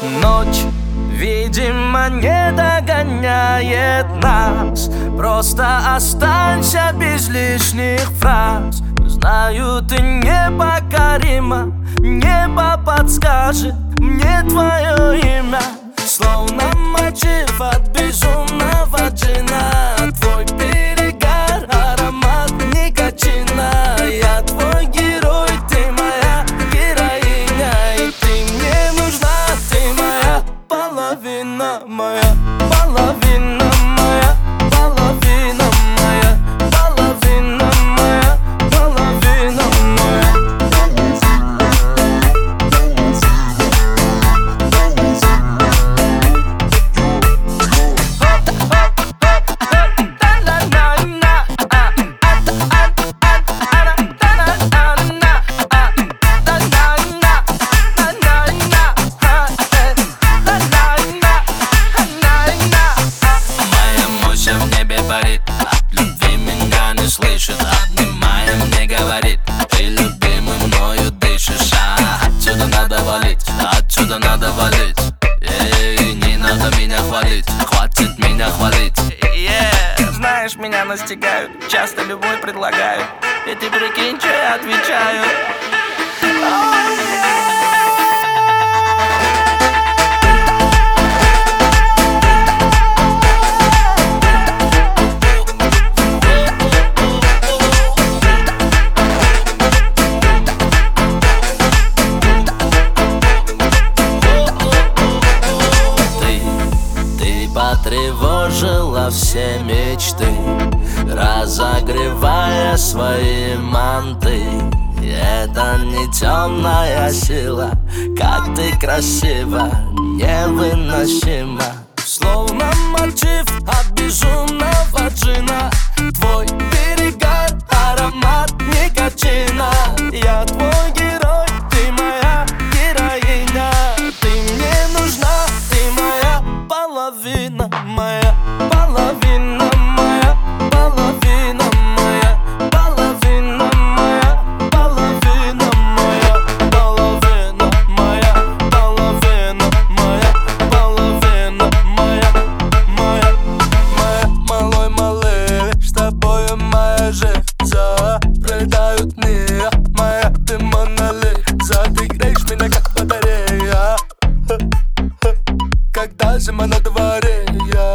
Ночь, видимо, не догоняет нас. Просто останься без лишних фраз. Знаю, ты непокорима. Небо подскажет мне твое имя. Словно мотив от безумного джина. Твой перегар, аромат никотина. Я твой герой, ты моя героиня. И ты мне нужна, ты моя половина, моя половина, моя половина, моя половина, моя половина, моя. В небе парит, от любви меня не слышит. Обнимая мне говорит, ты любимый мною дышишь. Отсюда надо валить, отсюда надо валить. Не надо меня хвалить, хватит меня хвалить. Знаешь, меня настигают, часто любовь предлагают. И ты прикинь, что я отвечаю. Потревожила все мечты, разогревая свои манты. Это не темная сила, как ты красива, невыносима. Словно мотив от безумного джина. Твой перегар, аромат никотина. Я твой герой, ты моя героиня. Ты мне нужна, ты моя половина, моя половина, моя половина, моя половина, моя половина, моя половина, моя половина, моя половина, моя малой малыш, с тобою моя жизнь. Пролетают дни, моя ты монолит. Ты греешь меня как батарея, когда зима на дворе.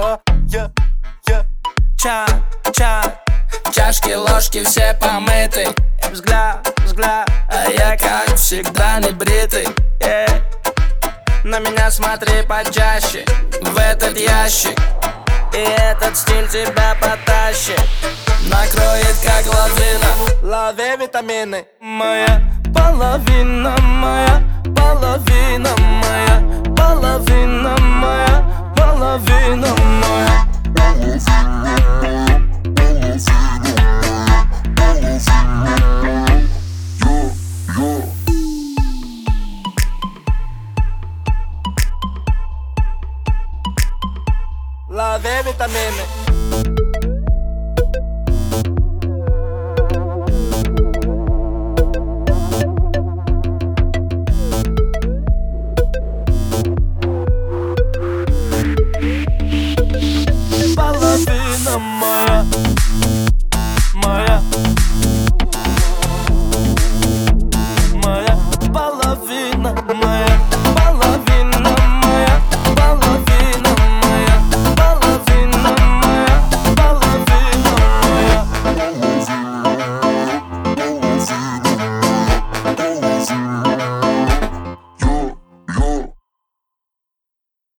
Чашки, ложки все помыты. Взгляд, а я как всегда не бритый. На меня смотри почаще, в этот ящик. И этот стиль тебя потащит, накроет как лавина. Лови витамины. Моя половина, моя половина, моя половина, моя половина, моя. Love vitamine.